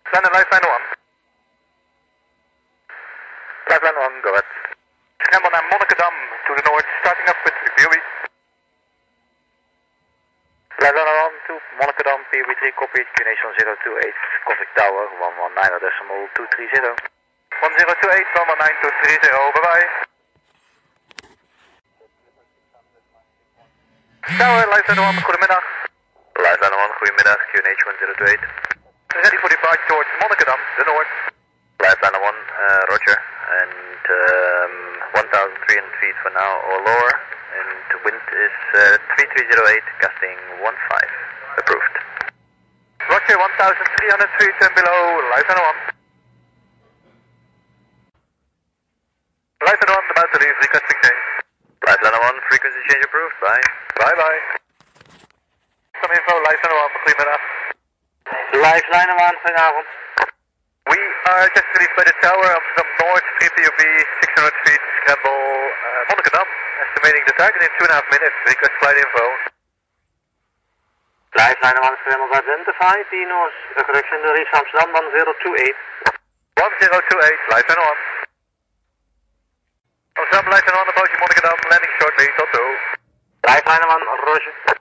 Lifeline 1. Lifeline 1, go ahead. Scramble naar Monnikendam to the north, starting up with POV. Lifeline 1 to Monnikendam, POV 3, copy, QNH 1028, contact tower, 119.230. 1028, 119.230, bye bye. Tower, Lifeline 1, goedemiddag. Lifeline 1, goedemiddag, QNH 1028. Ready for departure towards Monnikendam, the north. Lifeline 1, roger, and 1,300 feet for now or lower, and the wind is 3308, gusting 15, approved. Roger, 1,300 feet and below, Lifeline 1. Lifeline 1, about to leave, requesting change. Lifeline 1, frequency change approved, bye. Bye bye. Some info, Lifeline 1, goedemiddag. Lifeline 1, goedenavond. We are just released by the tower, Amsterdam North, 3 POV, 600 feet, scramble, Monnikendam, estimating the target in 2.5 minutes, request flight info. Lifeline 1, scramble identified, North, correction, the reach Amsterdam 1028. 1028, Lifeline 1. Amsterdam, Lifeline 1, approaching Monnikendam, landing shortly, Toto. Lifeline 1, roger.